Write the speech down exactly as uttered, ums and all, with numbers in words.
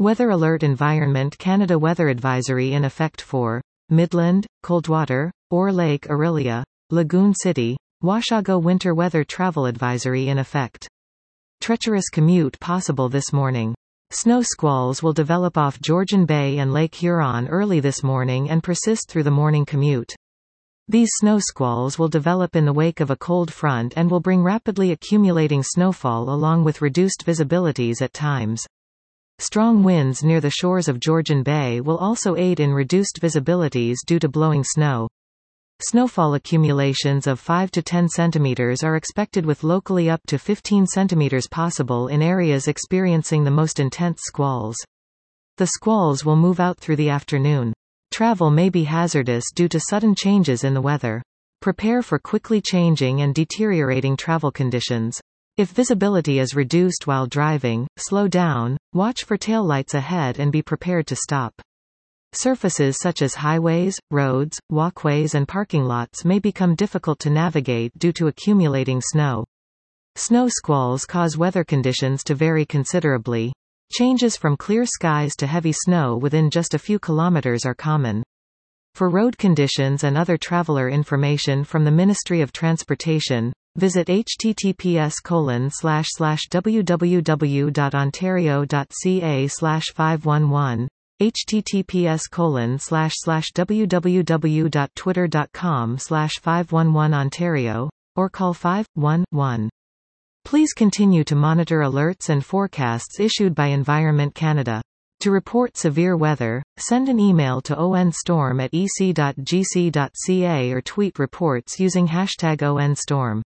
Weather Alert Environment Canada Weather Advisory in effect for Midland, Coldwater, Orr Lake Orillia, Lagoon City, Washago Winter Weather Travel Advisory in effect. Treacherous commute possible this morning. Snow squalls will develop off Georgian Bay and Lake Huron early this morning and persist through the morning commute. These snow squalls will develop in the wake of a cold front and will bring rapidly accumulating snowfall along with reduced visibilities at times. Strong winds near the shores of Georgian Bay will also aid in reduced visibilities due to blowing snow. Snowfall accumulations of five to ten centimeters are expected with locally up to fifteen centimeters possible in areas experiencing the most intense squalls. The squalls will move out through the afternoon. Travel may be hazardous due to sudden changes in the weather. Prepare for quickly changing and deteriorating travel conditions. If visibility is reduced while driving, slow down, watch for taillights ahead and be prepared to stop. Surfaces such as highways, roads, walkways and parking lots may become difficult to navigate due to accumulating snow. Snow squalls cause weather conditions to vary considerably. Changes from clear skies to heavy snow within just a few kilometers are common. For road conditions and other traveler information from the Ministry of Transportation, visit h t t p s colon slash slash w w w dot ontario dot c a slash five one one, https colon slash slash www dot twitter dot com slash five one one Ontario, or call five one one. Please continue to monitor alerts and forecasts issued by Environment Canada. To report severe weather, send an email to onstorm at e c dot g c dot c a or tweet reports using hashtag onstorm.